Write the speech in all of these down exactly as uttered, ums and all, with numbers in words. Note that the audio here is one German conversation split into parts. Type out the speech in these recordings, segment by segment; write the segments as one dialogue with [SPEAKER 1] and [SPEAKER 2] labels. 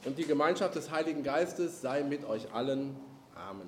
[SPEAKER 1] und die Gemeinschaft des Heiligen Geistes sei mit euch allen. Amen.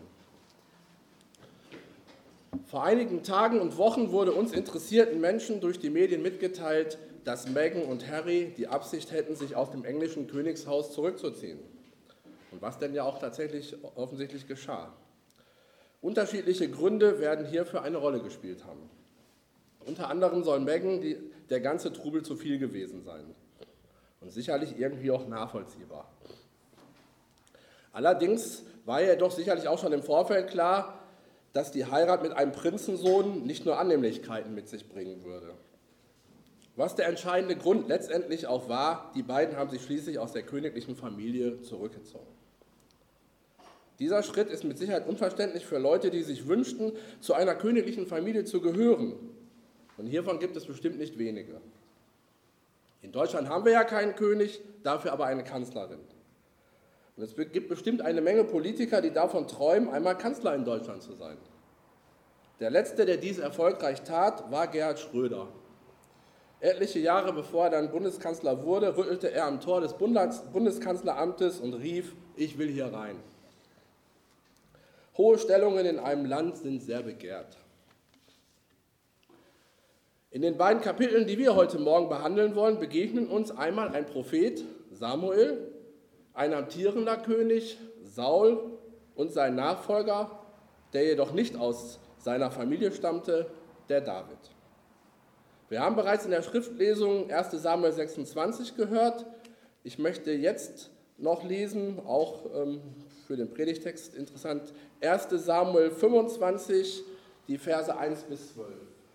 [SPEAKER 1] Vor einigen Tagen und Wochen wurde uns interessierten Menschen durch die Medien mitgeteilt, dass Meghan und Harry die Absicht hätten, sich aus dem englischen Königshaus zurückzuziehen. Und was denn ja auch tatsächlich offensichtlich geschah. Unterschiedliche Gründe werden hierfür eine Rolle gespielt haben. Unter anderem soll Meghan die, der ganze Trubel zu viel gewesen sein. Und sicherlich irgendwie auch nachvollziehbar. Allerdings war ja doch sicherlich auch schon im Vorfeld klar, dass die Heirat mit einem Prinzensohn nicht nur Annehmlichkeiten mit sich bringen würde. Was der entscheidende Grund letztendlich auch war, die beiden haben sich schließlich aus der königlichen Familie zurückgezogen. Dieser Schritt ist mit Sicherheit unverständlich für Leute, die sich wünschten, zu einer königlichen Familie zu gehören. Und hiervon gibt es bestimmt nicht wenige. In Deutschland haben wir ja keinen König, dafür aber eine Kanzlerin. Und es gibt bestimmt eine Menge Politiker, die davon träumen, einmal Kanzler in Deutschland zu sein. Der letzte, der dies erfolgreich tat, war Gerhard Schröder. Etliche Jahre bevor er dann Bundeskanzler wurde, rüttelte er am Tor des Bundeskanzleramtes und rief: Ich will hier rein. Hohe Stellungen in einem Land sind sehr begehrt. In den beiden Kapiteln, die wir heute Morgen behandeln wollen, begegnen uns einmal ein Prophet, Samuel, ein amtierender König, Saul, und sein Nachfolger, der jedoch nicht aus seiner Familie stammte, der David. Wir haben bereits in der Schriftlesung erster Samuel sechsundzwanzig gehört. Ich möchte jetzt noch lesen, auch ähm, für den Predigtext interessant, erster Samuel fünfundzwanzig, die Verse eins bis zwölf.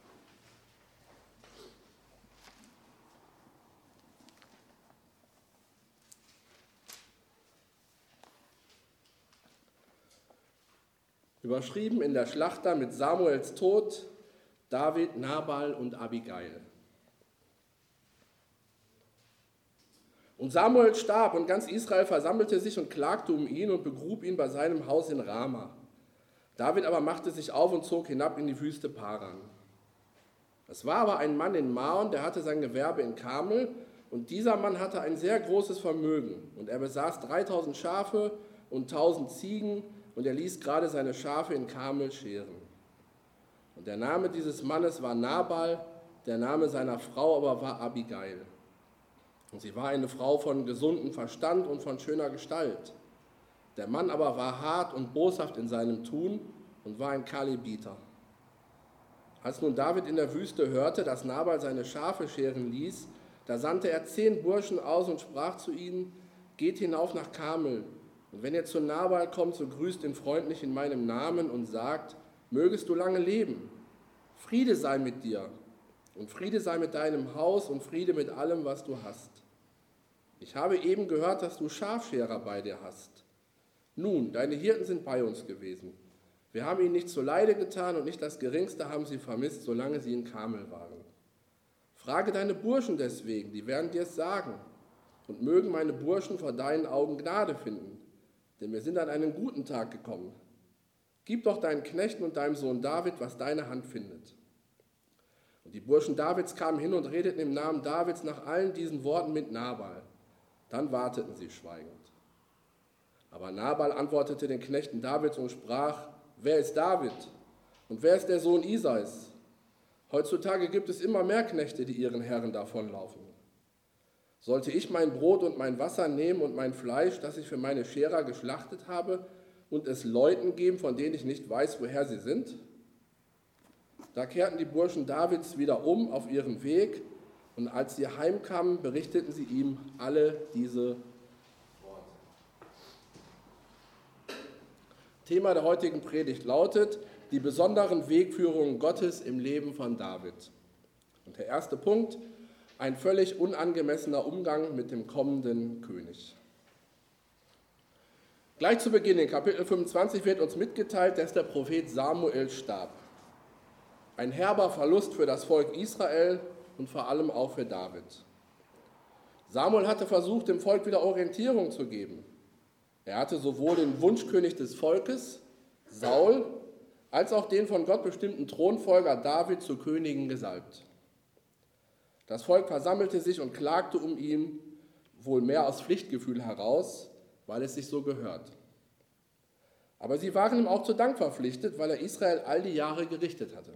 [SPEAKER 1] Überschrieben in der Schlachter mit Samuels Tod, David, Nabal und Abigail. Und Samuel starb und ganz Israel versammelte sich und klagte um ihn und begrub ihn bei seinem Haus in Rama. David aber machte sich auf und zog hinab in die Wüste Paran. Es war aber ein Mann in Maon, der hatte sein Gewerbe in Karmel, und dieser Mann hatte ein sehr großes Vermögen, und er besaß dreitausend Schafe und tausend Ziegen, und er ließ gerade seine Schafe in Karmel scheren. Und der Name dieses Mannes war Nabal, der Name seiner Frau aber war Abigail. Und sie war eine Frau von gesundem Verstand und von schöner Gestalt. Der Mann aber war hart und boshaft in seinem Tun und war ein Kalebiter. Als nun David in der Wüste hörte, dass Nabal seine Schafe scheren ließ, da sandte er zehn Burschen aus und sprach zu ihnen: Geht hinauf nach Karmel, und wenn ihr zu Nabal kommt, so grüßt ihn freundlich in meinem Namen und sagt: Mögest du lange leben, Friede sei mit dir und Friede sei mit deinem Haus und Friede mit allem, was du hast. Ich habe eben gehört, dass du Schafscherer bei dir hast. Nun, deine Hirten sind bei uns gewesen. Wir haben ihnen nicht zuleide getan und nicht das Geringste haben sie vermisst, solange sie in Karmel waren. Frage deine Burschen deswegen, die werden dir es sagen. Und mögen meine Burschen vor deinen Augen Gnade finden, denn wir sind an einen guten Tag gekommen. Gib doch deinen Knechten und deinem Sohn David, was deine Hand findet. Und die Burschen Davids kamen hin und redeten im Namen Davids nach allen diesen Worten mit Nabal. Dann warteten sie schweigend. Aber Nabal antwortete den Knechten Davids und sprach: Wer ist David und wer ist der Sohn Isais? Heutzutage gibt es immer mehr Knechte, die ihren Herren davonlaufen. Sollte ich mein Brot und mein Wasser nehmen und mein Fleisch, das ich für meine Scherer geschlachtet habe, und es Leuten geben, von denen ich nicht weiß, woher sie sind? Da kehrten die Burschen Davids wieder um auf ihren Weg, und als sie heimkamen, berichteten sie ihm alle diese Worte. Thema der heutigen Predigt lautet: die besonderen Wegführungen Gottes im Leben von David. Und der erste Punkt: ein völlig unangemessener Umgang mit dem kommenden König. Gleich zu Beginn in Kapitel fünfundzwanzig wird uns mitgeteilt, dass der Prophet Samuel starb. Ein herber Verlust für das Volk Israel und vor allem auch für David. Samuel hatte versucht, dem Volk wieder Orientierung zu geben. Er hatte sowohl den Wunschkönig des Volkes, Saul, als auch den von Gott bestimmten Thronfolger David zu Königen gesalbt. Das Volk versammelte sich und klagte um ihn, wohl mehr aus Pflichtgefühl heraus, weil es sich so gehört. Aber sie waren ihm auch zu Dank verpflichtet, weil er Israel all die Jahre gerichtet hatte.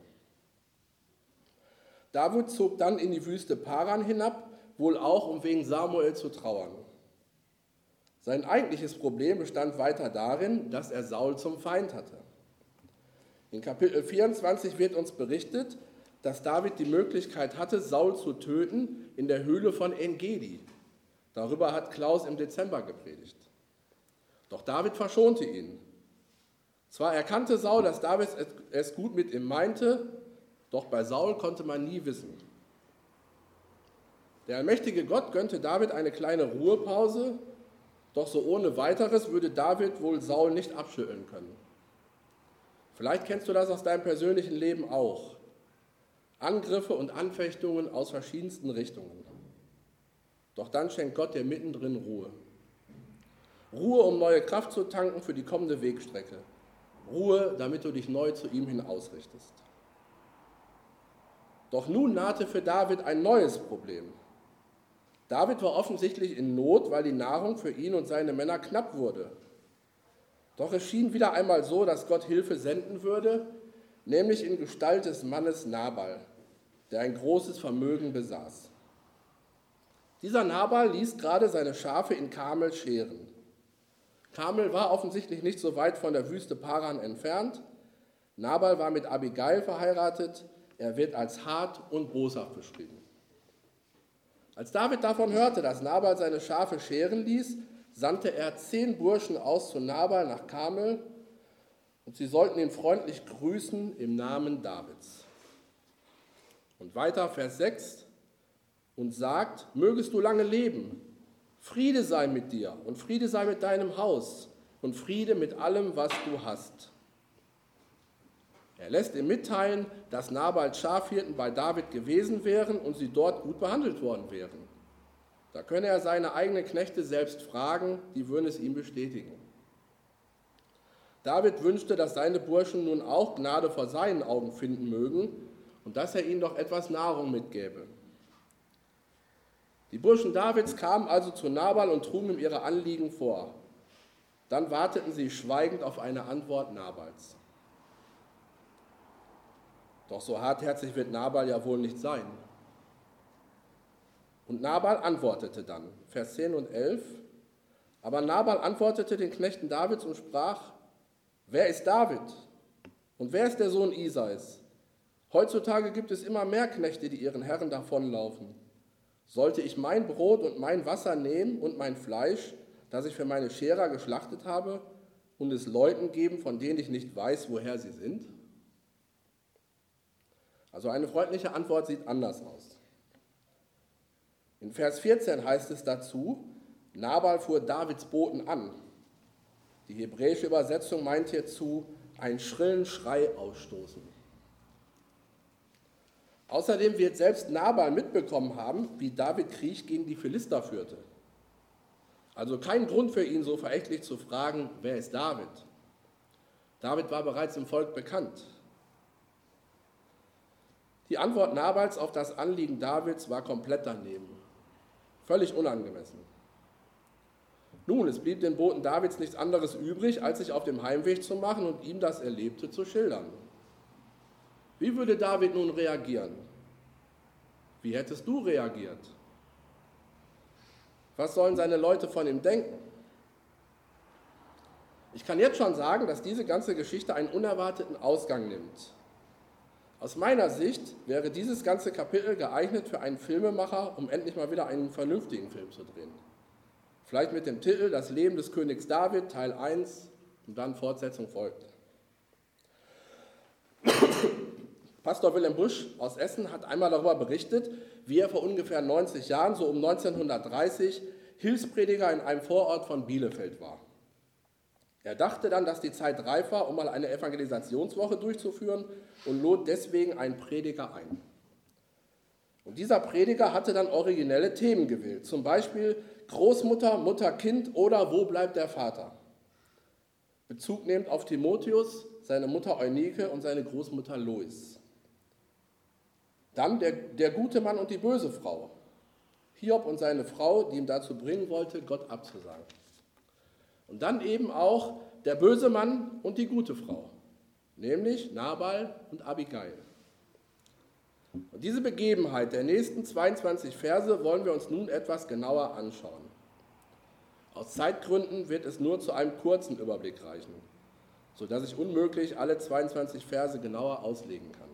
[SPEAKER 1] David zog dann in die Wüste Paran hinab, wohl auch, um wegen Samuel zu trauern. Sein eigentliches Problem bestand weiter darin, dass er Saul zum Feind hatte. In Kapitel vierundzwanzig wird uns berichtet, dass David die Möglichkeit hatte, Saul zu töten in der Höhle von En-Gedi. Darüber hat Klaus im Dezember gepredigt. Doch David verschonte ihn. Zwar erkannte Saul, dass David es gut mit ihm meinte, doch bei Saul konnte man nie wissen. Der allmächtige Gott gönnte David eine kleine Ruhepause, doch so ohne weiteres würde David wohl Saul nicht abschütteln können. Vielleicht kennst du das aus deinem persönlichen Leben auch. Angriffe und Anfechtungen aus verschiedensten Richtungen. Doch dann schenkt Gott dir mittendrin Ruhe. Ruhe, um neue Kraft zu tanken für die kommende Wegstrecke. Ruhe, damit du dich neu zu ihm hin ausrichtest. Doch nun nahte für David ein neues Problem. David war offensichtlich in Not, weil die Nahrung für ihn und seine Männer knapp wurde. Doch es schien wieder einmal so, dass Gott Hilfe senden würde, nämlich in Gestalt des Mannes Nabal, der ein großes Vermögen besaß. Dieser Nabal ließ gerade seine Schafe in Karmel scheren. Karmel war offensichtlich nicht so weit von der Wüste Paran entfernt. Nabal war mit Abigail verheiratet. Er wird als hart und boshaft beschrieben. Als David davon hörte, dass Nabal seine Schafe scheren ließ, sandte er zehn Burschen aus zu Nabal nach Karmel und sie sollten ihn freundlich grüßen im Namen Davids. Und weiter, Vers sechs, und sagt, mögest du lange leben, Friede sei mit dir und Friede sei mit deinem Haus und Friede mit allem, was du hast. Er lässt ihm mitteilen, dass Nabals Schafhirten bei David gewesen wären und sie dort gut behandelt worden wären. Da könne er seine eigenen Knechte selbst fragen, die würden es ihm bestätigen. David wünschte, dass seine Burschen nun auch Gnade vor seinen Augen finden mögen und dass er ihnen doch etwas Nahrung mitgäbe. Die Burschen Davids kamen also zu Nabal und trugen ihm ihre Anliegen vor. Dann warteten sie schweigend auf eine Antwort Nabals. Doch so hartherzig wird Nabal ja wohl nicht sein. Und Nabal antwortete dann, Vers zehn und elf, aber Nabal antwortete den Knechten Davids und sprach, wer ist David und wer ist der Sohn Isais? Heutzutage gibt es immer mehr Knechte, die ihren Herren davonlaufen. Sollte ich mein Brot und mein Wasser nehmen und mein Fleisch, das ich für meine Scherer geschlachtet habe, und es Leuten geben, von denen ich nicht weiß, woher sie sind? Also eine freundliche Antwort sieht anders aus. In Vers vierzehn heißt es dazu, Nabal fuhr Davids Boten an. Die hebräische Übersetzung meint hierzu, einen schrillen Schrei ausstoßen. Außerdem wird selbst Nabal mitbekommen haben, wie David Krieg gegen die Philister führte. Also kein Grund für ihn, so verächtlich zu fragen, wer ist David? David war bereits im Volk bekannt. Die Antwort Nabals auf das Anliegen Davids war komplett daneben, völlig unangemessen. Nun, es blieb den Boten Davids nichts anderes übrig, als sich auf dem Heimweg zu machen und ihm das Erlebte zu schildern. Wie würde David nun reagieren? Wie hättest du reagiert? Was sollen seine Leute von ihm denken? Ich kann jetzt schon sagen, dass diese ganze Geschichte einen unerwarteten Ausgang nimmt. Aus meiner Sicht wäre dieses ganze Kapitel geeignet für einen Filmemacher, um endlich mal wieder einen vernünftigen Film zu drehen. Vielleicht mit dem Titel Das Leben des Königs David, Teil eins, und dann Fortsetzung folgt. Pastor Wilhelm Busch aus Essen hat einmal darüber berichtet, wie er vor ungefähr neunzig Jahren, so um neunzehnhundertdreißig, Hilfsprediger in einem Vorort von Bielefeld war. Er dachte dann, dass die Zeit reif war, um mal eine Evangelisationswoche durchzuführen und lud deswegen einen Prediger ein. Und dieser Prediger hatte dann originelle Themen gewählt, zum Beispiel Großmutter, Mutter, Kind oder Wo bleibt der Vater? Bezug nehmend auf Timotheus, seine Mutter Eunike und seine Großmutter Lois. Dann der, der gute Mann und die böse Frau. Hiob und seine Frau, die ihn dazu bringen wollte, Gott abzusagen. Und dann eben auch der böse Mann und die gute Frau, nämlich Nabal und Abigail. Und diese Begebenheit der nächsten zweiundzwanzig Verse wollen wir uns nun etwas genauer anschauen. Aus Zeitgründen wird es nur zu einem kurzen Überblick reichen, sodass ich unmöglich alle zweiundzwanzig Verse genauer auslegen kann.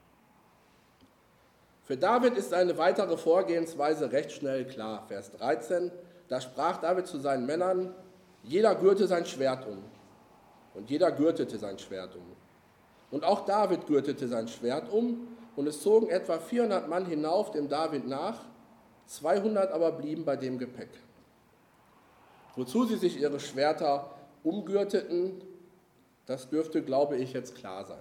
[SPEAKER 1] Für David ist seine weitere Vorgehensweise recht schnell klar. Vers dreizehn, da sprach David zu seinen Männern, jeder gürte sein Schwert um. Und jeder gürtete sein Schwert um. Und auch David gürtete sein Schwert um, und es zogen etwa vierhundert Mann hinauf dem David nach, zweihundert aber blieben bei dem Gepäck. Wozu sie sich ihre Schwerter umgürteten, das dürfte, glaube ich, jetzt klar sein.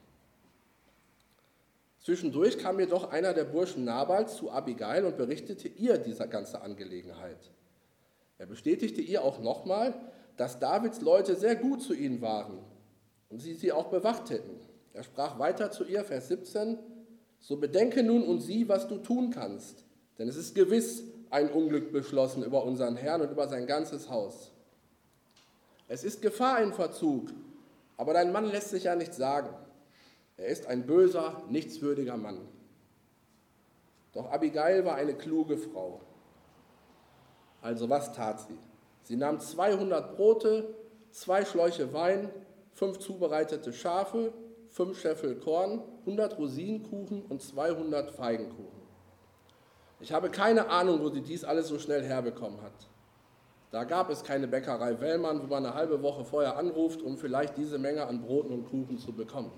[SPEAKER 1] Zwischendurch kam jedoch einer der Burschen Nabals zu Abigail und berichtete ihr diese ganze Angelegenheit. Er bestätigte ihr auch nochmal, dass Davids Leute sehr gut zu ihnen waren und sie sie auch bewacht hätten. Er sprach weiter zu ihr, Vers siebzehn, so bedenke nun und sieh, was du tun kannst, denn es ist gewiss ein Unglück beschlossen über unseren Herrn und über sein ganzes Haus. Es ist Gefahr im Verzug, aber dein Mann lässt sich ja nichts sagen. Er ist ein böser, nichtswürdiger Mann. Doch Abigail war eine kluge Frau. Also was tat sie? Sie nahm zweihundert Brote, zwei Schläuche Wein, fünf zubereitete Schafe, fünf Scheffel Korn, hundert Rosinenkuchen und zweihundert Feigenkuchen. Ich habe keine Ahnung, wo sie dies alles so schnell herbekommen hat. Da gab es keine Bäckerei Wellmann, wo man eine halbe Woche vorher anruft, um vielleicht diese Menge an Broten und Kuchen zu bekommen.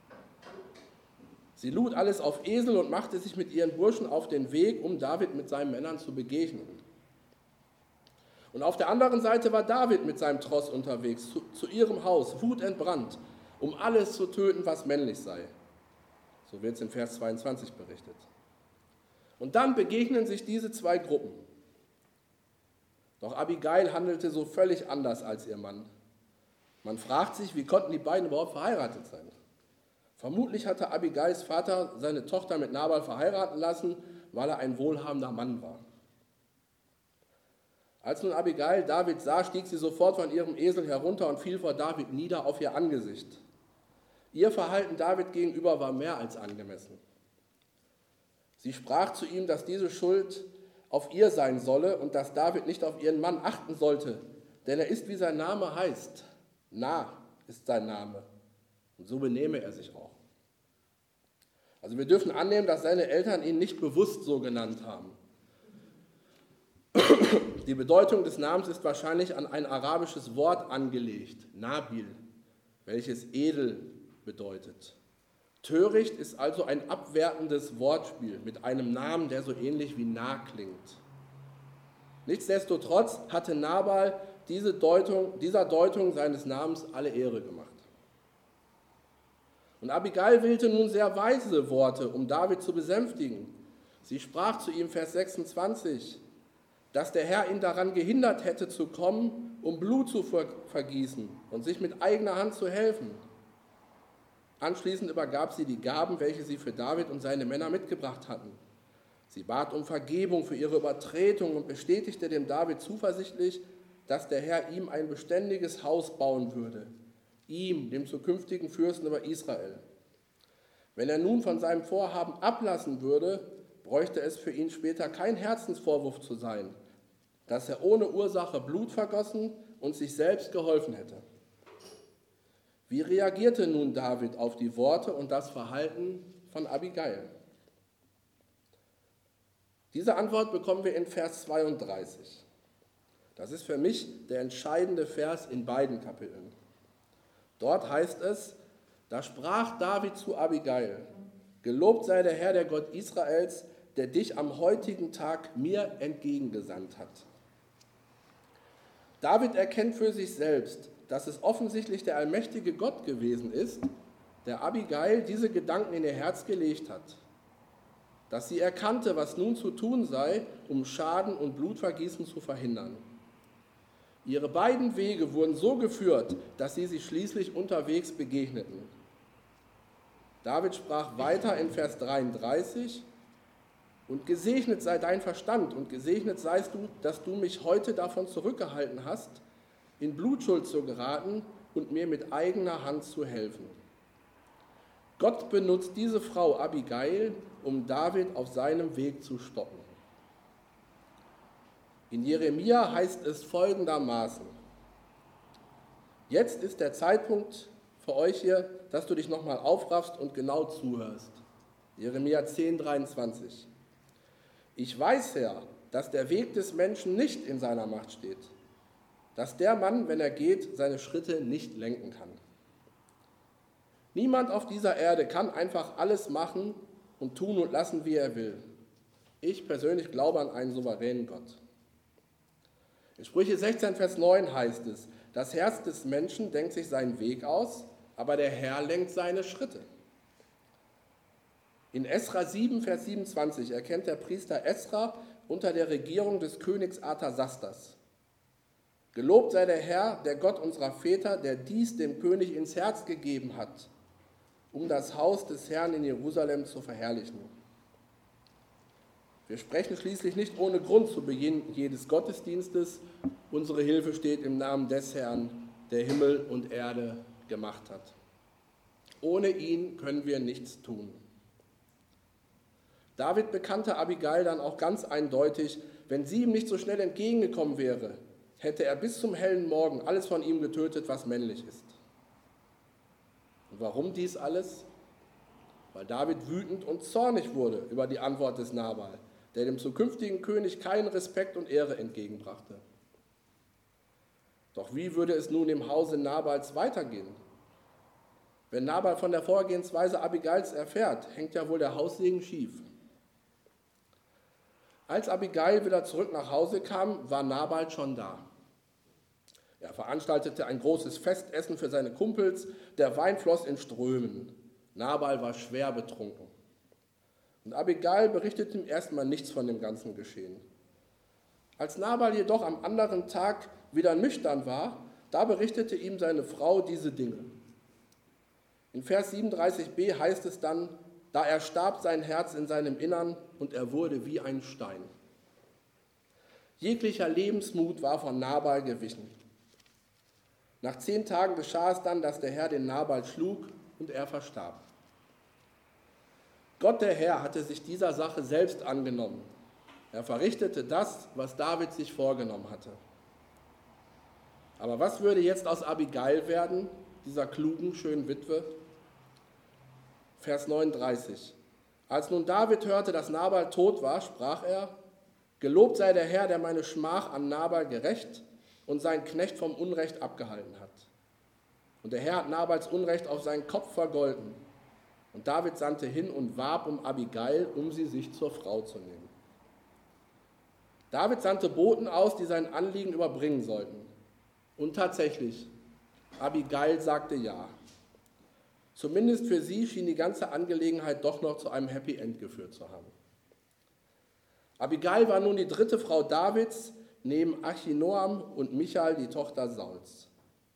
[SPEAKER 1] Sie lud alles auf Esel und machte sich mit ihren Burschen auf den Weg, um David mit seinen Männern zu begegnen. Und auf der anderen Seite war David mit seinem Tross unterwegs, zu, zu ihrem Haus, wutentbrannt, um alles zu töten, was männlich sei. So wird es in Vers zweiundzwanzig berichtet. Und dann begegnen sich diese zwei Gruppen. Doch Abigail handelte so völlig anders als ihr Mann. Man fragt sich, wie konnten die beiden überhaupt verheiratet sein? Vermutlich hatte Abigails Vater seine Tochter mit Nabal verheiraten lassen, weil er ein wohlhabender Mann war. Als nun Abigail David sah, stieg sie sofort von ihrem Esel herunter und fiel vor David nieder auf ihr Angesicht. Ihr Verhalten David gegenüber war mehr als angemessen. Sie sprach zu ihm, dass diese Schuld auf ihr sein solle und dass David nicht auf ihren Mann achten sollte, denn er ist, wie sein Name heißt. Nah ist sein Name. Und so benehme er sich auch. Also wir dürfen annehmen, dass seine Eltern ihn nicht bewusst so genannt haben. Die Bedeutung des Namens ist wahrscheinlich an ein arabisches Wort angelegt, Nabil, welches edel bedeutet. Töricht ist also ein abwertendes Wortspiel mit einem Namen, der so ähnlich wie nah klingt. Nichtsdestotrotz hatte Nabal diese Deutung, dieser Deutung seines Namens alle Ehre gemacht. Und Abigail wählte nun sehr weise Worte, um David zu besänftigen. Sie sprach zu ihm, Vers sechsundzwanzig, dass der Herr ihn daran gehindert hätte zu kommen, um Blut zu vergießen und sich mit eigener Hand zu helfen. Anschließend übergab sie die Gaben, welche sie für David und seine Männer mitgebracht hatten. Sie bat um Vergebung für ihre Übertretung und bestätigte dem David zuversichtlich, dass der Herr ihm ein beständiges Haus bauen würde, ihm, dem zukünftigen Fürsten über Israel. Wenn er nun von seinem Vorhaben ablassen würde, bräuchte es für ihn später kein Herzensvorwurf zu sein, dass er ohne Ursache Blut vergossen und sich selbst geholfen hätte. Wie reagierte nun David auf die Worte und das Verhalten von Abigail? Diese Antwort bekommen wir in Vers zweiunddreißig. Das ist für mich der entscheidende Vers in beiden Kapiteln. Dort heißt es, da sprach David zu Abigail, gelobt sei der Herr, der Gott Israels, der dich am heutigen Tag mir entgegengesandt hat. David erkennt für sich selbst, dass es offensichtlich der allmächtige Gott gewesen ist, der Abigail diese Gedanken in ihr Herz gelegt hat. Dass sie erkannte, was nun zu tun sei, um Schaden und Blutvergießen zu verhindern. Ihre beiden Wege wurden so geführt, dass sie sich schließlich unterwegs begegneten. David sprach weiter in Vers dreiunddreißig, und gesegnet sei dein Verstand und gesegnet seist du, dass du mich heute davon zurückgehalten hast, in Blutschuld zu geraten und mir mit eigener Hand zu helfen. Gott benutzt diese Frau Abigail, um David auf seinem Weg zu stoppen. In Jeremia heißt es folgendermaßen: Jetzt ist der Zeitpunkt für euch hier, dass du dich nochmal aufraffst und genau zuhörst. Jeremia zehn, dreiundzwanzig. Ich weiß, Herr, dass der Weg des Menschen nicht in seiner Macht steht, dass der Mann, wenn er geht, seine Schritte nicht lenken kann. Niemand auf dieser Erde kann einfach alles machen und tun und lassen, wie er will. Ich persönlich glaube an einen souveränen Gott. In Sprüche sechzehn, Vers neun heißt es: Das Herz des Menschen denkt sich seinen Weg aus, aber der Herr lenkt seine Schritte. In Esra sieben, Vers siebenundzwanzig erkennt der Priester Esra unter der Regierung des Königs Artasastas: Gelobt sei der Herr, der Gott unserer Väter, der dies dem König ins Herz gegeben hat, um das Haus des Herrn in Jerusalem zu verherrlichen. Wir sprechen schließlich nicht ohne Grund zu Beginn jedes Gottesdienstes: Unsere Hilfe steht im Namen des Herrn, der Himmel und Erde gemacht hat. Ohne ihn können wir nichts tun. David bekannte Abigail dann auch ganz eindeutig: Wenn sie ihm nicht so schnell entgegengekommen wäre, hätte er bis zum hellen Morgen alles von ihm getötet, was männlich ist. Und warum dies alles? Weil David wütend und zornig wurde über die Antwort des Nabal, der dem zukünftigen König keinen Respekt und Ehre entgegenbrachte. Doch wie würde es nun im Hause Nabals weitergehen? Wenn Nabal von der Vorgehensweise Abigails erfährt, hängt ja wohl der Haussegen schief. Als Abigail wieder zurück nach Hause kam, war Nabal schon da. Er veranstaltete ein großes Festessen für seine Kumpels, der Wein floss in Strömen. Nabal war schwer betrunken. Und Abigail berichtete ihm erstmal nichts von dem ganzen Geschehen. Als Nabal jedoch am anderen Tag wieder nüchtern war, da berichtete ihm seine Frau diese Dinge. In Vers siebenunddreißig b heißt es dann: Da erstarb sein Herz in seinem Innern und er wurde wie ein Stein. Jeglicher Lebensmut war von Nabal gewichen. Nach zehn Tagen geschah es dann, dass der Herr den Nabal schlug und er verstarb. Gott der Herr hatte sich dieser Sache selbst angenommen. Er verrichtete das, was David sich vorgenommen hatte. Aber was würde jetzt aus Abigail werden, dieser klugen, schönen Witwe? Vers neununddreißig. Als nun David hörte, dass Nabal tot war, sprach er: Gelobt sei der Herr, der meine Schmach an Nabal gerecht und seinen Knecht vom Unrecht abgehalten hat. Und der Herr hat Nabals Unrecht auf seinen Kopf vergolten. Und David sandte hin und warb um Abigail, um sie sich zur Frau zu nehmen. David sandte Boten aus, die sein Anliegen überbringen sollten. Und tatsächlich, Abigail sagte ja. Zumindest für sie schien die ganze Angelegenheit doch noch zu einem Happy End geführt zu haben. Abigail war nun die dritte Frau Davids, neben Achinoam und Michal, die Tochter Sauls.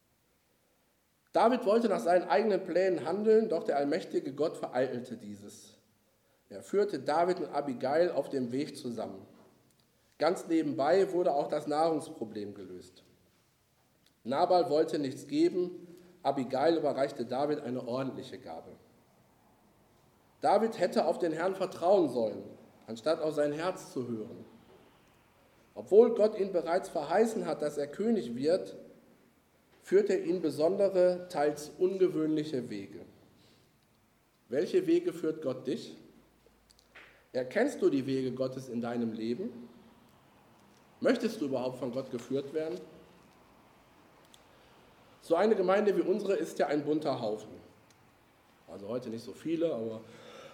[SPEAKER 1] David wollte nach seinen eigenen Plänen handeln, doch der allmächtige Gott vereitelte dieses. Er führte David und Abigail auf dem Weg zusammen. Ganz nebenbei wurde auch das Nahrungsproblem gelöst. Nabal wollte nichts geben, Abigail überreichte David eine ordentliche Gabe. David hätte auf den Herrn vertrauen sollen, anstatt auf sein Herz zu hören. Obwohl Gott ihn bereits verheißen hat, dass er König wird, führt er ihn besondere, teils ungewöhnliche Wege. Welche Wege führt Gott dich? Erkennst du die Wege Gottes in deinem Leben? Möchtest du überhaupt von Gott geführt werden? So eine Gemeinde wie unsere ist ja ein bunter Haufen. Also heute nicht so viele, aber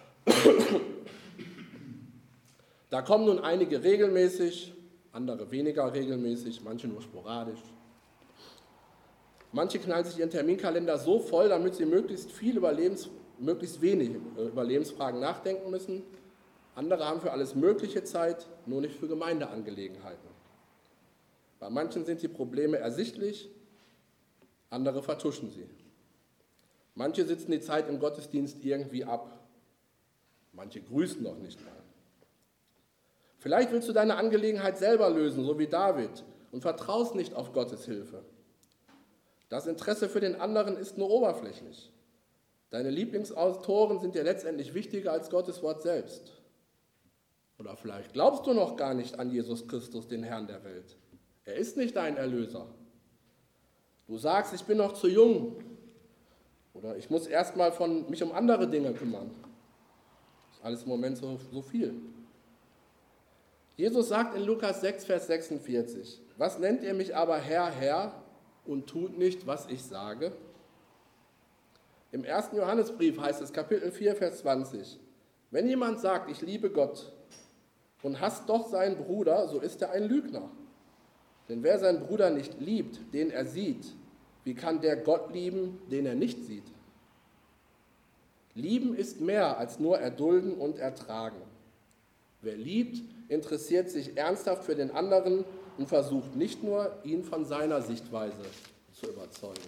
[SPEAKER 1] da kommen nun einige regelmäßig, andere weniger regelmäßig, manche nur sporadisch. Manche knallen sich ihren Terminkalender so voll, damit sie möglichst viel über Lebens, möglichst wenig über Lebensfragen nachdenken müssen. Andere haben für alles Mögliche Zeit, nur nicht für Gemeindeangelegenheiten. Bei manchen sind die Probleme ersichtlich, andere vertuschen sie. Manche sitzen die Zeit im Gottesdienst irgendwie ab. Manche grüßen noch nicht mal. Vielleicht willst du deine Angelegenheit selber lösen, so wie David, und vertraust nicht auf Gottes Hilfe. Das Interesse für den anderen ist nur oberflächlich. Deine Lieblingsautoren sind dir letztendlich wichtiger als Gottes Wort selbst. Oder vielleicht glaubst du noch gar nicht an Jesus Christus, den Herrn der Welt. Er ist nicht dein Erlöser. Du sagst, ich bin noch zu jung. Oder ich muss erstmal von mich um andere Dinge kümmern. Das ist alles im Moment so, so viel. Jesus sagt in Lukas sechs, Vers sechsundvierzig, was nennt ihr mich aber Herr, Herr und tut nicht, was ich sage? Im ersten Johannesbrief heißt es, Kapitel vier, Vers zwanzig, wenn jemand sagt, ich liebe Gott und hasst doch seinen Bruder, so ist er ein Lügner. Denn wer seinen Bruder nicht liebt, den er sieht, wie kann der Gott lieben, den er nicht sieht? Lieben ist mehr als nur erdulden und ertragen. Wer liebt, interessiert sich ernsthaft für den anderen und versucht nicht nur, ihn von seiner Sichtweise zu überzeugen.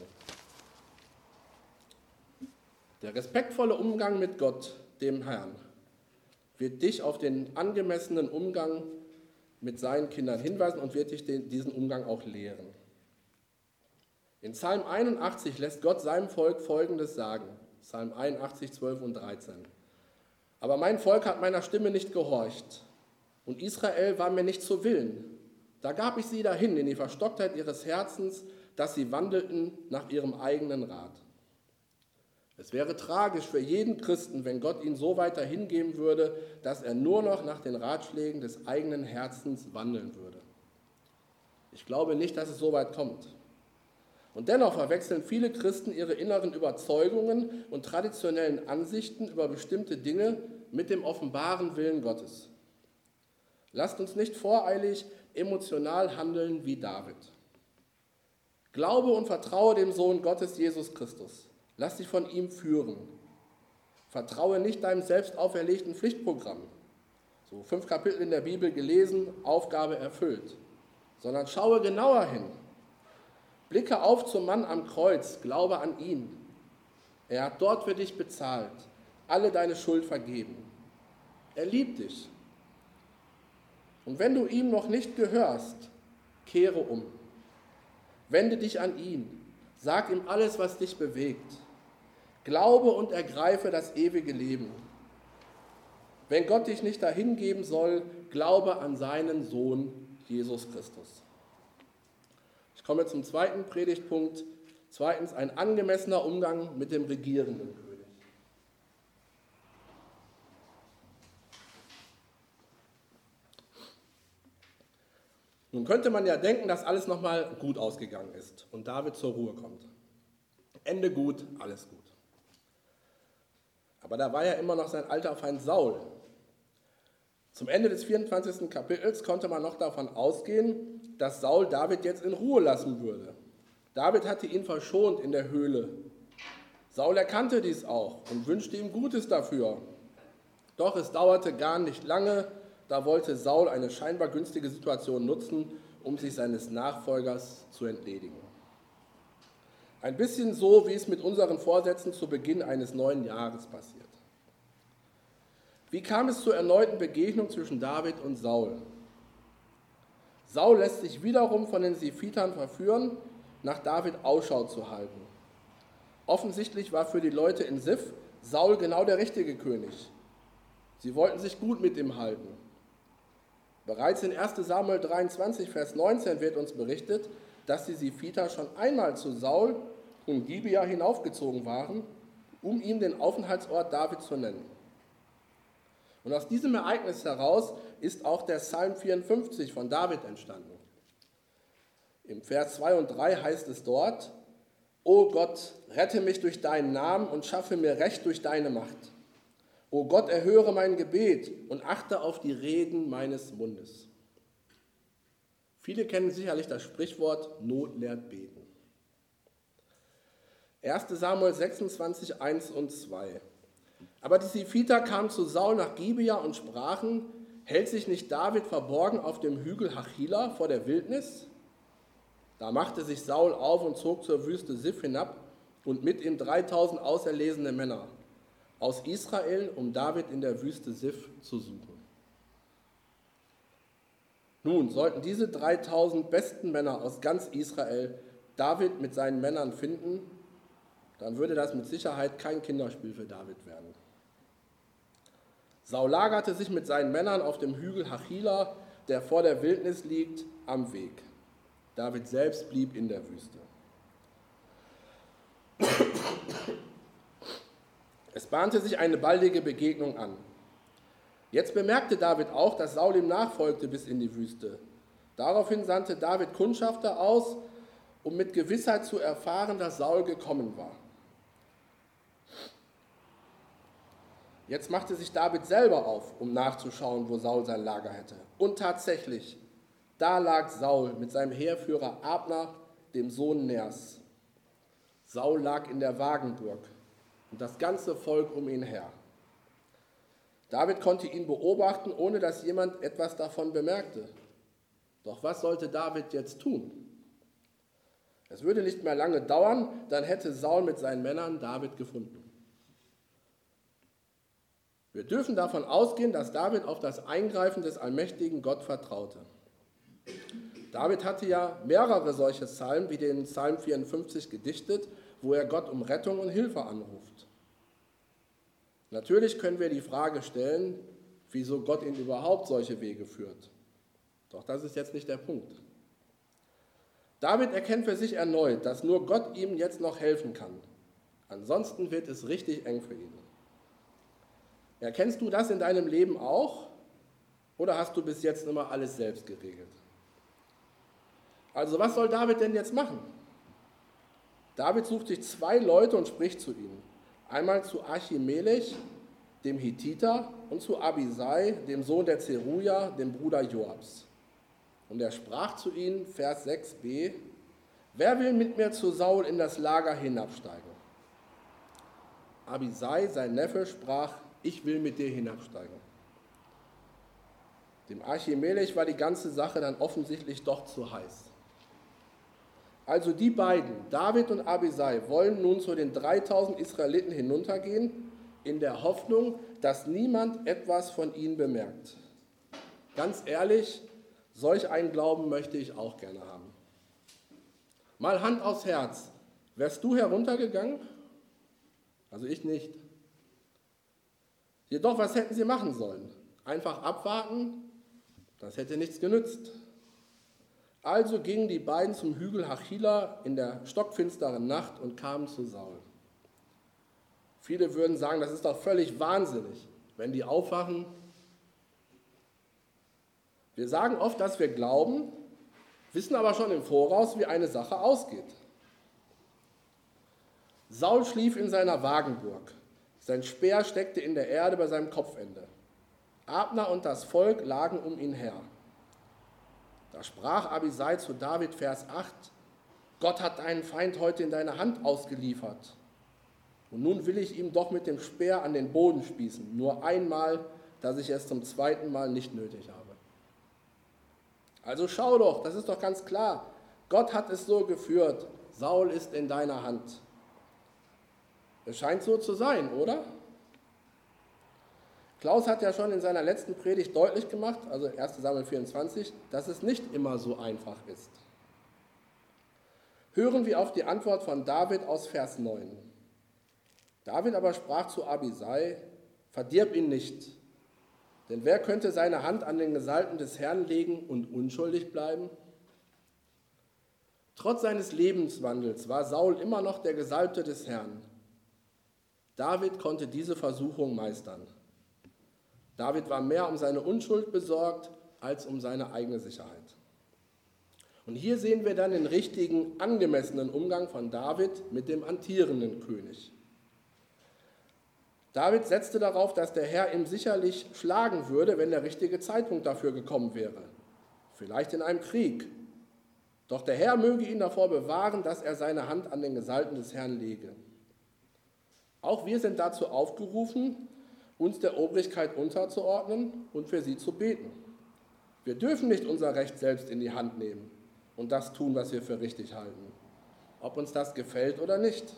[SPEAKER 1] Der respektvolle Umgang mit Gott, dem Herrn, wird dich auf den angemessenen Umgang mit seinen Kindern hinweisen und wird dich den, diesen Umgang auch lehren. In Psalm einundachtzig lässt Gott seinem Volk Folgendes sagen. Psalm einundachtzig, zwölf und dreizehn. Aber mein Volk hat meiner Stimme nicht gehorcht und Israel war mir nicht zu Willen. Da gab ich sie dahin in die Verstocktheit ihres Herzens, dass sie wandelten nach ihrem eigenen Rat. Es wäre tragisch für jeden Christen, wenn Gott ihn so weiter hingeben würde, dass er nur noch nach den Ratschlägen des eigenen Herzens wandeln würde. Ich glaube nicht, dass es so weit kommt. Und dennoch verwechseln viele Christen ihre inneren Überzeugungen und traditionellen Ansichten über bestimmte Dinge mit dem offenbaren Willen Gottes. Lasst uns nicht voreilig emotional handeln wie David. Glaube und vertraue dem Sohn Gottes, Jesus Christus. Lass dich von ihm führen. Vertraue nicht deinem selbst auferlegten Pflichtprogramm. So fünf Kapitel in der Bibel gelesen, Aufgabe erfüllt. Sondern schaue genauer hin. Blicke auf zum Mann am Kreuz, glaube an ihn. Er hat dort für dich bezahlt, alle deine Schuld vergeben. Er liebt dich. Und wenn du ihm noch nicht gehörst, kehre um. Wende dich an ihn. Sag ihm alles, was dich bewegt. Glaube und ergreife das ewige Leben. Wenn Gott dich nicht dahin geben soll, glaube an seinen Sohn Jesus Christus. Ich komme zum zweiten Predigtpunkt. Zweitens, ein angemessener Umgang mit dem regierenden König. Nun könnte man ja denken, dass alles nochmal gut ausgegangen ist und David zur Ruhe kommt. Ende gut, alles gut. Aber da war ja immer noch sein alter Feind Saul. Zum Ende des vierundzwanzigsten Kapitels konnte man noch davon ausgehen, dass Saul David jetzt in Ruhe lassen würde. David hatte ihn verschont in der Höhle. Saul erkannte dies auch und wünschte ihm Gutes dafür. Doch es dauerte gar nicht lange, da wollte Saul eine scheinbar günstige Situation nutzen, um sich seines Nachfolgers zu entledigen. Ein bisschen so, wie es mit unseren Vorsätzen zu Beginn eines neuen Jahres passiert. Wie kam es zur erneuten Begegnung zwischen David und Saul? Saul lässt sich wiederum von den Siphitern verführen, nach David Ausschau zu halten. Offensichtlich war für die Leute in Sif Saul genau der richtige König. Sie wollten sich gut mit ihm halten. Bereits in erster Samuel dreiundzwanzig, Vers neunzehn wird uns berichtet, dass die Siphiter schon einmal zu Saul und Gibea hinaufgezogen waren, um ihm den Aufenthaltsort David zu nennen. Und aus diesem Ereignis heraus ist auch der Psalm vierundfünfzig von David entstanden. Im Vers zwei und drei heißt es dort, O Gott, rette mich durch deinen Namen und schaffe mir Recht durch deine Macht. O Gott, erhöre mein Gebet und achte auf die Reden meines Mundes. Viele kennen sicherlich das Sprichwort Not lehrt beten. erster Samuel sechsundzwanzig, eins und zwei. Aber die Siphiter kamen zu Saul nach Gibea und sprachen, hält sich nicht David verborgen auf dem Hügel Hachila vor der Wildnis? Da machte sich Saul auf und zog zur Wüste Sif hinab und mit ihm dreitausend auserlesene Männer aus Israel, um David in der Wüste Sif zu suchen. Nun sollten diese dreitausend besten Männer aus ganz Israel David mit seinen Männern finden, dann würde das mit Sicherheit kein Kinderspiel für David werden. Saul lagerte sich mit seinen Männern auf dem Hügel Hachila, der vor der Wildnis liegt, am Weg. David selbst blieb in der Wüste. Es bahnte sich eine baldige Begegnung an. Jetzt bemerkte David auch, dass Saul ihm nachfolgte bis in die Wüste. Daraufhin sandte David Kundschafter aus, um mit Gewissheit zu erfahren, dass Saul gekommen war. Jetzt machte sich David selber auf, um nachzuschauen, wo Saul sein Lager hätte. Und tatsächlich, da lag Saul mit seinem Heerführer Abner, dem Sohn Ners. Saul lag in der Wagenburg und das ganze Volk um ihn her. David konnte ihn beobachten, ohne dass jemand etwas davon bemerkte. Doch was sollte David jetzt tun? Es würde nicht mehr lange dauern, dann hätte Saul mit seinen Männern David gefunden. Wir dürfen davon ausgehen, dass David auf das Eingreifen des allmächtigen Gott vertraute. David hatte ja mehrere solche Psalmen wie den Psalm vierundfünfzig gedichtet, wo er Gott um Rettung und Hilfe anruft. Natürlich können wir die Frage stellen, wieso Gott ihn überhaupt solche Wege führt. Doch das ist jetzt nicht der Punkt. David erkennt für sich erneut, dass nur Gott ihm jetzt noch helfen kann. Ansonsten wird es richtig eng für ihn. Erkennst du das in deinem Leben auch? Oder hast du bis jetzt immer alles selbst geregelt? Also was soll David denn jetzt machen? David sucht sich zwei Leute und spricht zu ihnen. Einmal zu Achimelech, dem Hethiter, und zu Abisai, dem Sohn der Zeruja, dem Bruder Joabs. Und er sprach zu ihnen, Vers sechs b, wer will mit mir zu Saul in das Lager hinabsteigen? Abisai, sein Neffe, sprach, ich will mit dir hinabsteigen. Dem Achimelech war die ganze Sache dann offensichtlich doch zu heiß. Also die beiden, David und Abisai, wollen nun zu den dreitausend Israeliten hinuntergehen, in der Hoffnung, dass niemand etwas von ihnen bemerkt. Ganz ehrlich, solch einen Glauben möchte ich auch gerne haben. Mal Hand aufs Herz, wärst du heruntergegangen? Also ich nicht. Jedoch, was hätten sie machen sollen? Einfach abwarten? Das hätte nichts genützt. Also gingen die beiden zum Hügel Hachila in der stockfinsteren Nacht und kamen zu Saul. Viele würden sagen, das ist doch völlig wahnsinnig, wenn die aufwachen. Wir sagen oft, dass wir glauben, wissen aber schon im Voraus, wie eine Sache ausgeht. Saul schlief in seiner Wagenburg. Sein Speer steckte in der Erde bei seinem Kopfende. Abner und das Volk lagen um ihn her. Da sprach Abisai zu David, Vers acht, Gott hat deinen Feind heute in deine Hand ausgeliefert. Und nun will ich ihm doch mit dem Speer an den Boden spießen, nur einmal, dass ich es zum zweiten Mal nicht nötig habe. Also schau doch, das ist doch ganz klar. Gott hat es so geführt, Saul ist in deiner Hand. Es scheint so zu sein, oder? Klaus hat ja schon in seiner letzten Predigt deutlich gemacht, also erster Samuel vierundzwanzig, dass es nicht immer so einfach ist. Hören wir auf die Antwort von David aus Vers neun. David aber sprach zu Abisai, verdirb ihn nicht, denn wer könnte seine Hand an den Gesalbten des Herrn legen und unschuldig bleiben? Trotz seines Lebenswandels war Saul immer noch der Gesalbte des Herrn. David konnte diese Versuchung meistern. David war mehr um seine Unschuld besorgt als um seine eigene Sicherheit. Und hier sehen wir dann den richtigen, angemessenen Umgang von David mit dem amtierenden König. David setzte darauf, dass der Herr ihn sicherlich schlagen würde, wenn der richtige Zeitpunkt dafür gekommen wäre. Vielleicht in einem Krieg. Doch der Herr möge ihn davor bewahren, dass er seine Hand an den Gesalbten des Herrn lege. Auch wir sind dazu aufgerufen, uns der Obrigkeit unterzuordnen und für sie zu beten. Wir dürfen nicht unser Recht selbst in die Hand nehmen und das tun, was wir für richtig halten, ob uns das gefällt oder nicht.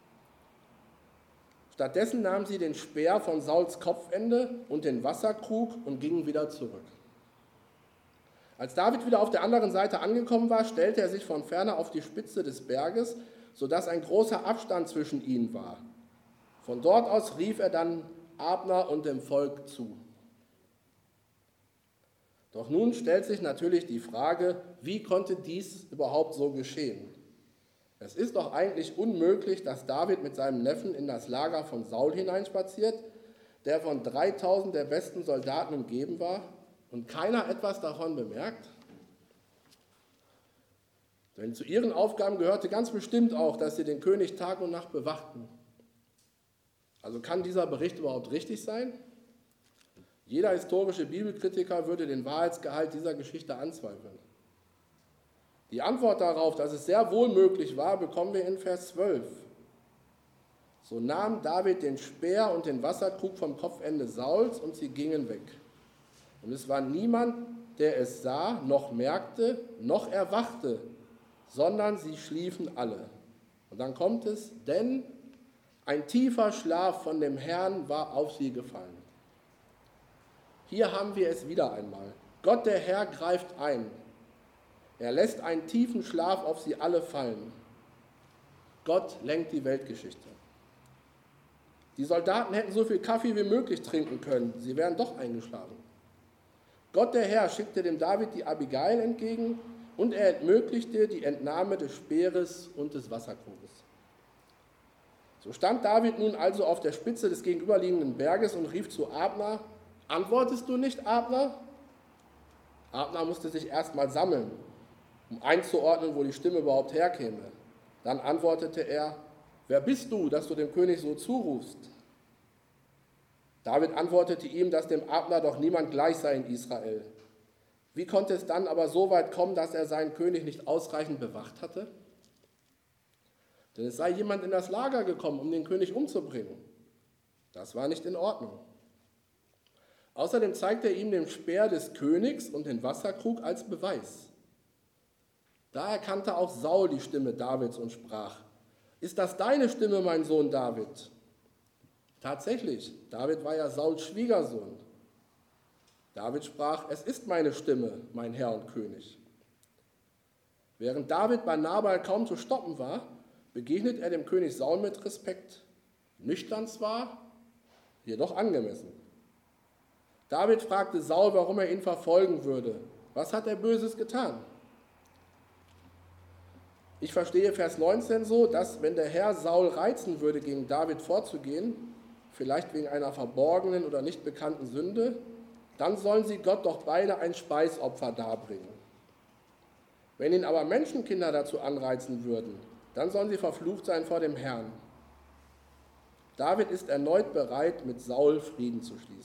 [SPEAKER 1] Stattdessen nahmen sie den Speer von Sauls Kopfende und den Wasserkrug und gingen wieder zurück. Als David wieder auf der anderen Seite angekommen war, stellte er sich von ferne auf die Spitze des Berges, sodass ein großer Abstand zwischen ihnen war. Von dort aus rief er dann Abner und dem Volk zu. Doch nun stellt sich natürlich die Frage, wie konnte dies überhaupt so geschehen? Es ist doch eigentlich unmöglich, dass David mit seinem Neffen in das Lager von Saul hineinspaziert, der von dreitausend der besten Soldaten umgeben war, und keiner etwas davon bemerkt? Denn zu ihren Aufgaben gehörte ganz bestimmt auch, dass sie den König Tag und Nacht bewachten. Also kann dieser Bericht überhaupt richtig sein? Jeder historische Bibelkritiker würde den Wahrheitsgehalt dieser Geschichte anzweifeln. Die Antwort darauf, dass es sehr wohl möglich war, bekommen wir in Vers zwölf. So nahm David den Speer und den Wasserkrug vom Kopfende Sauls und sie gingen weg. Und es war niemand, der es sah, noch merkte, noch erwachte, sondern sie schliefen alle. Und dann kommt es, denn ein tiefer Schlaf von dem Herrn war auf sie gefallen. Hier haben wir es wieder einmal. Gott der Herr greift ein. Er lässt einen tiefen Schlaf auf sie alle fallen. Gott lenkt die Weltgeschichte. Die Soldaten hätten so viel Kaffee wie möglich trinken können, sie wären doch eingeschlafen. Gott der Herr schickte dem David die Abigail entgegen und er ermöglichte die Entnahme des Speeres und des Wasserkruges. So stand David nun also auf der Spitze des gegenüberliegenden Berges und rief zu Abner: Antwortest du nicht, Abner? Abner musste sich erst mal sammeln, um einzuordnen, wo die Stimme überhaupt herkäme. Dann antwortete er: Wer bist du, dass du dem König so zurufst? David antwortete ihm, dass dem Abner doch niemand gleich sei in Israel. Wie konnte es dann aber so weit kommen, dass er seinen König nicht ausreichend bewacht hatte? Denn es sei jemand in das Lager gekommen, um den König umzubringen. Das war nicht in Ordnung. Außerdem zeigte er ihm den Speer des Königs und den Wasserkrug als Beweis. Da erkannte auch Saul die Stimme Davids und sprach: Ist das deine Stimme, mein Sohn David? Tatsächlich, David war ja Sauls Schwiegersohn. David sprach: Es ist meine Stimme, mein Herr und König. Während David bei Nabal kaum zu stoppen war, begegnet er dem König Saul mit Respekt. Nüchtern zwar, jedoch angemessen. David fragte Saul, warum er ihn verfolgen würde. Was hat er Böses getan? Ich verstehe Vers neunzehn so, dass, wenn der Herr Saul reizen würde, gegen David vorzugehen, vielleicht wegen einer verborgenen oder nicht bekannten Sünde, dann sollen sie Gott doch beide ein Speisopfer darbringen. Wenn ihn aber Menschenkinder dazu anreizen würden, dann sollen sie verflucht sein vor dem Herrn. David ist erneut bereit, mit Saul Frieden zu schließen.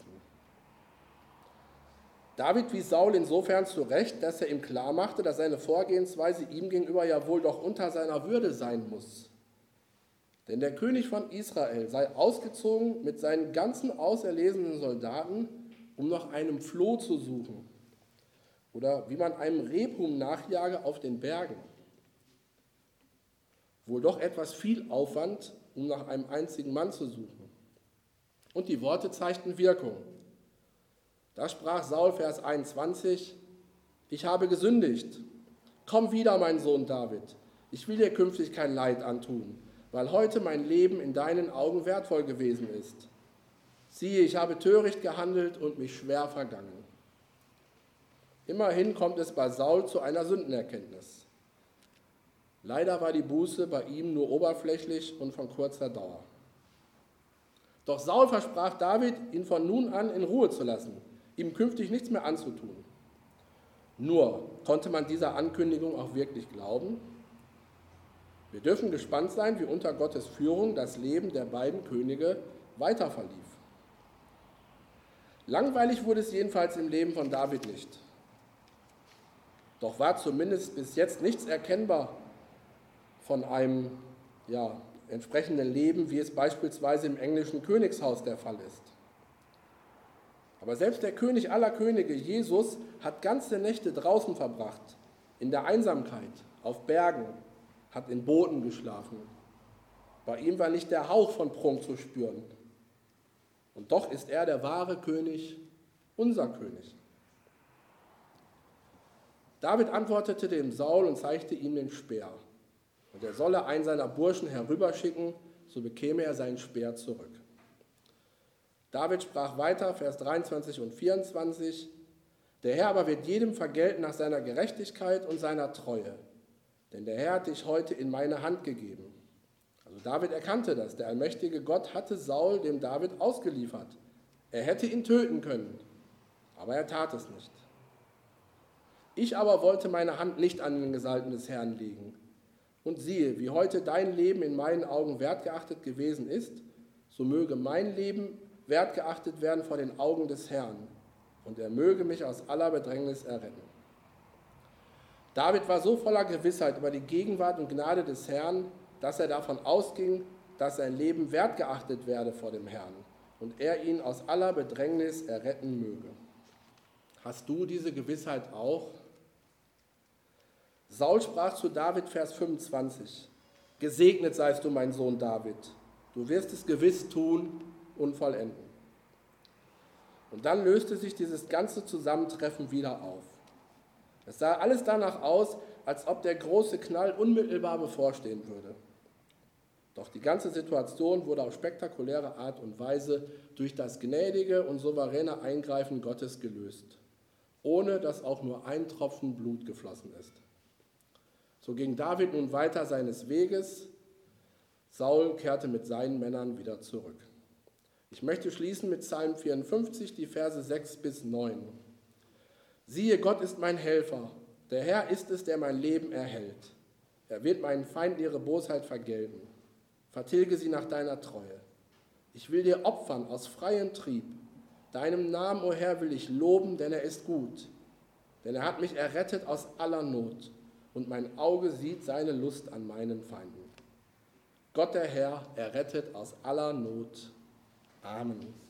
[SPEAKER 1] David wies Saul insofern zurecht, dass er ihm klarmachte, dass seine Vorgehensweise ihm gegenüber ja wohl doch unter seiner Würde sein muss. Denn der König von Israel sei ausgezogen mit seinen ganzen auserlesenen Soldaten, um nach einem Floh zu suchen. Oder wie man einem Rebhuhn nachjage auf den Bergen. Wohl doch etwas viel Aufwand, um nach einem einzigen Mann zu suchen. Und die Worte zeigten Wirkung. Da sprach Saul, Vers einundzwanzig: Ich habe gesündigt. Komm wieder, mein Sohn David. Ich will dir künftig kein Leid antun, weil heute mein Leben in deinen Augen wertvoll gewesen ist. Siehe, ich habe töricht gehandelt und mich schwer vergangen. Immerhin kommt es bei Saul zu einer Sündenerkenntnis. Leider war die Buße bei ihm nur oberflächlich und von kurzer Dauer. Doch Saul versprach David, ihn von nun an in Ruhe zu lassen, ihm künftig nichts mehr anzutun. Nur, konnte man dieser Ankündigung auch wirklich glauben? Wir dürfen gespannt sein, wie unter Gottes Führung das Leben der beiden Könige weiter verlief. Langweilig wurde es jedenfalls im Leben von David nicht. Doch war zumindest bis jetzt nichts erkennbar von einem ja, entsprechenden Leben, wie es beispielsweise im englischen Königshaus der Fall ist. Aber selbst der König aller Könige, Jesus, hat ganze Nächte draußen verbracht, in der Einsamkeit, auf Bergen, hat in Booten geschlafen. Bei ihm war nicht der Hauch von Prunk zu spüren. Und doch ist er der wahre König, unser König. David antwortete dem Saul und zeigte ihm den Speer. Und er solle einen seiner Burschen herüberschicken, so bekäme er seinen Speer zurück. David sprach weiter, Vers dreiundzwanzig und vierundzwanzig, der Herr aber wird jedem vergelten nach seiner Gerechtigkeit und seiner Treue, denn der Herr hat dich heute in meine Hand gegeben. Also David erkannte das, der allmächtige Gott hatte Saul dem David ausgeliefert. Er hätte ihn töten können, aber er tat es nicht. Ich aber wollte meine Hand nicht an den Gesalbten des Herrn legen. Und siehe, wie heute dein Leben in meinen Augen wertgeachtet gewesen ist, so möge mein Leben wertgeachtet werden vor den Augen des Herrn, und er möge mich aus aller Bedrängnis erretten. David war so voller Gewissheit über die Gegenwart und Gnade des Herrn, dass er davon ausging, dass sein Leben wertgeachtet werde vor dem Herrn und er ihn aus aller Bedrängnis erretten möge. Hast du diese Gewissheit auch? Saul sprach zu David, Vers fünfundzwanzig, gesegnet seist du, mein Sohn David, du wirst es gewiss tun und vollenden. Und dann löste sich dieses ganze Zusammentreffen wieder auf. Es sah alles danach aus, als ob der große Knall unmittelbar bevorstehen würde. Doch die ganze Situation wurde auf spektakuläre Art und Weise durch das gnädige und souveräne Eingreifen Gottes gelöst, ohne dass auch nur ein Tropfen Blut geflossen ist. So ging David nun weiter seines Weges. Saul kehrte mit seinen Männern wieder zurück. Ich möchte schließen mit Psalm vierundfünfzig, die Verse sechs bis neun. Siehe, Gott ist mein Helfer. Der Herr ist es, der mein Leben erhält. Er wird meinen Feinden ihre Bosheit vergelten. Vertilge sie nach deiner Treue. Ich will dir opfern aus freiem Trieb. Deinem Namen, o Herr, will ich loben, denn er ist gut. Denn er hat mich errettet aus aller Not. Und mein Auge sieht seine Lust an meinen Feinden. Gott der Herr errettet aus aller Not. Amen.